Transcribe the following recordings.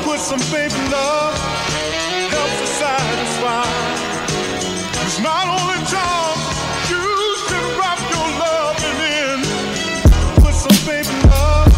Put some faith in love, helps to satisfy. It's not only charm, you can wrap your loving in. Put some faith in love,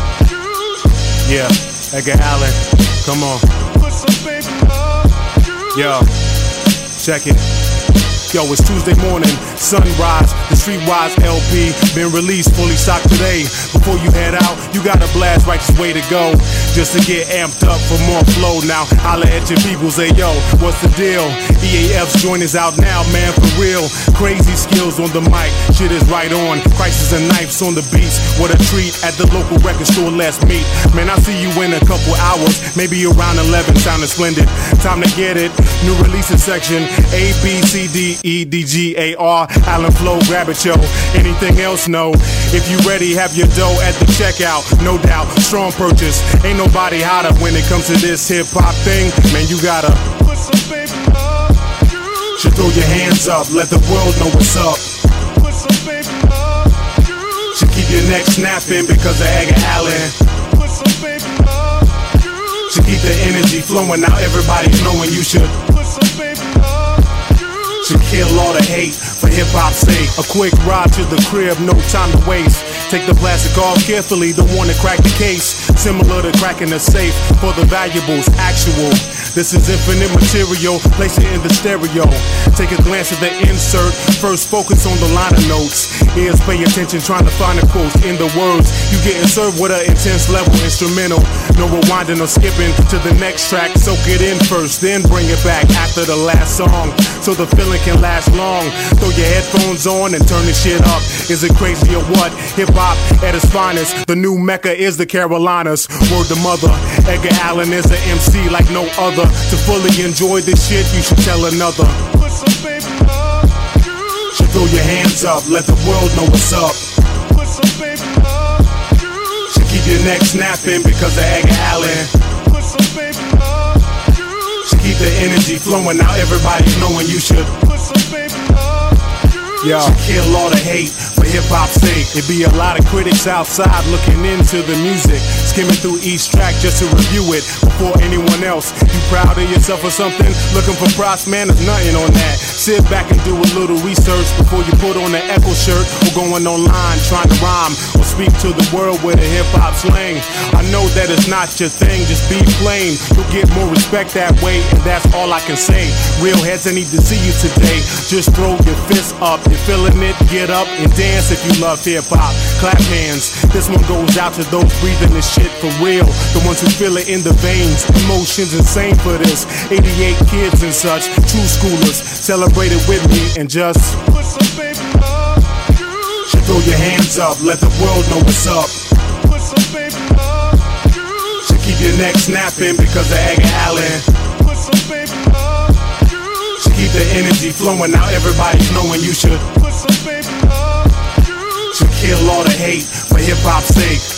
yeah, Edgar Allan, come on. Put some faith in love, yo, check it. Yo, it's Tuesday morning, sunrise, the Streetwise LP been released, fully stocked today. Before you head out, you got a blast, righteous way to go, just to get amped up for more flow. Now, holla at your people, say, yo, what's the deal? EAF's joint is out now, man, for real. Crazy skills on the mic, shit is right on. Crisis and Knives on the beats, what a treat. At the local record store, let's meet. Man, I'll see you in a couple hours, maybe around 11, sounding splendid. Time to get it, new releases section, A, B, C, D, E, D, G, A, R, Allen Flow, grab it, yo. Anything else, no. If you ready, have your dough at the checkout. No doubt, strong purchase. Ain't nobody hotter when it comes to this hip-hop thing. Man, you gotta put some faith in love, should throw your hands up, let the world know what's up. Put some faith in love, should keep your neck snapping because of Edgar Allan. Put some faith in love, should keep the energy flowing, now everybody's knowing you should. Put some faith in love, should kill all the hate for hip-hop's sake. A quick ride to the crib, no time to waste. Take the plastic off carefully, don't wanna crack the case. Similar to cracking a safe for the valuables, actual. This is infinite material, place it in the stereo. Take a glance at the insert, first focus on the liner notes. Ears pay attention, trying to find the quotes in the words. You getting served with an intense level instrumental. No rewinding or skipping to the next track. Soak it in first, then bring it back after the last song, so the feeling can last long. Throw your headphones on and turn the shit up. Is it crazy or what? Hip-hop at its finest. The new Mecca is the Carolinas. Word to mother, Edgar Allan is an MC like no other. To fully enjoy this shit, you should tell another. Put some faith in love, should throw your hands up, let the world know what's up. Put some faith in love, should keep your neck snapping because of Edgar Allan. Put some faith in love, should keep the energy flowing, now everybody's knowing you should. Put some faith in love, yo, should kill all the hate for hip-hop's sake. It be a lot of critics outside looking into the music, skimming through each track just to review it before anyone else. You proud of yourself or something? Looking for props, man, there's nothing on that. Sit back and do a little research before you put on an Echo shirt or going online trying to rhyme or speak to the world with a hip-hop slang. I know that it's not your thing, just be plain. You'll get more respect that way, and that's all I can say. Real heads, I need to see you today. Just throw your fists up, you're feeling it, get up and dance if you love hip-hop. Clap hands, this one goes out to those breathing this shit for real. The ones who feel it in the veins, emotions insane for this. 88 kids and such, true schoolers, celebrate it with me and just put some faith in love, should throw your hands up, let the world know what's up. Put some faith in love, should keep your neck snapping because of Edgar Allan. Put some faith in love, should keep the energy flowing, now everybody's knowing you should. Put some faith in love, should kill all the hate for hip-hop's sake.